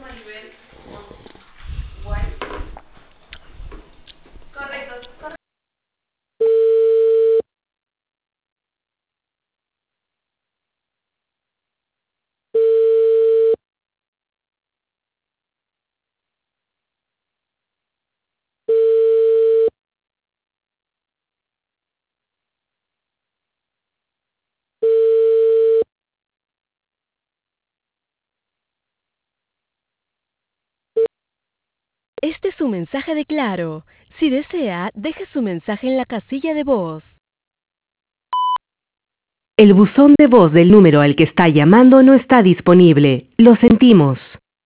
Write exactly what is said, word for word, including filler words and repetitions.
Este es su mensaje de Claro. Si desea, deje su mensaje en la casilla de voz. El buzón de voz del número al que está llamando no está disponible. Lo sentimos.